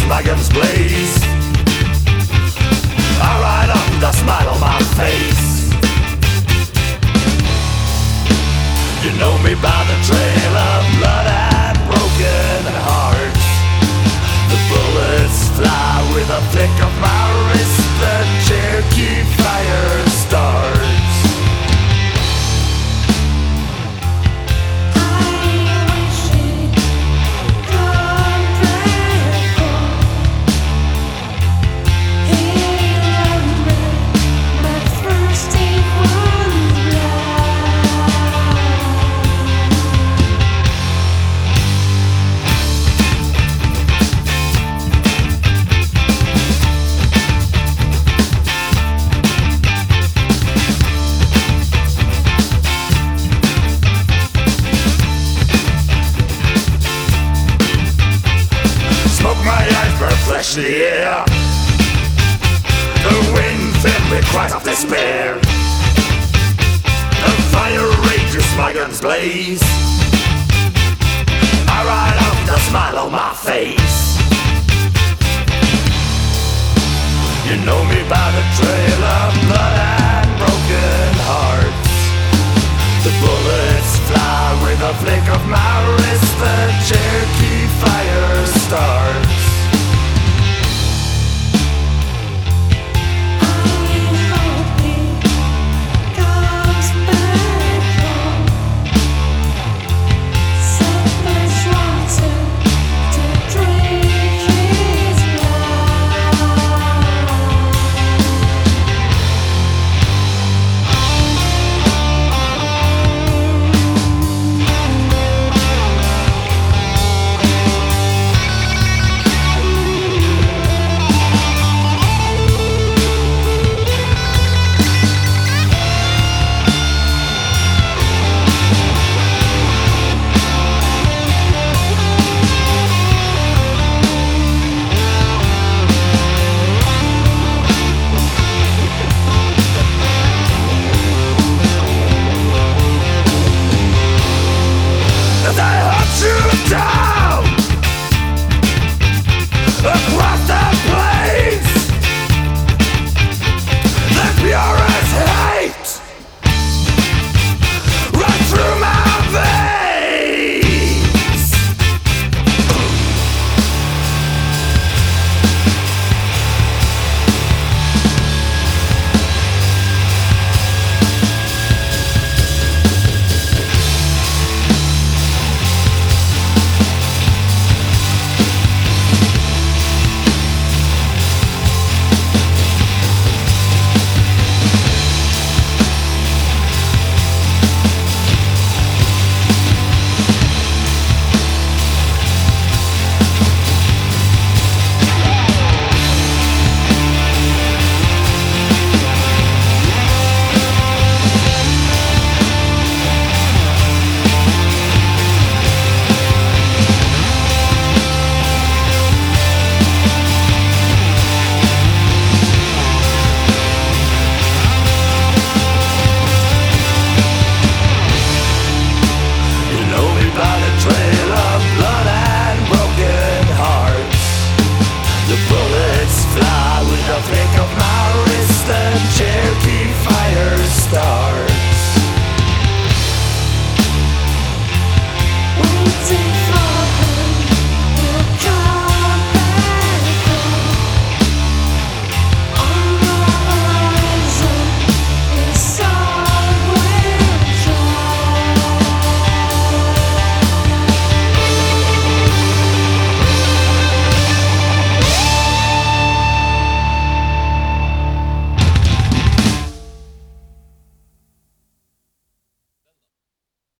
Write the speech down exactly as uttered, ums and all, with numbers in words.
my guns blaze. I ride on the smile on my face. You know me by the trail of blood and broken hearts. The bullets fly with a flick of my wrist. The Cherokee fire starts. The air. The wind filled with cries of despair. The fire rages, my guns blaze. I ride off with a smile on my face.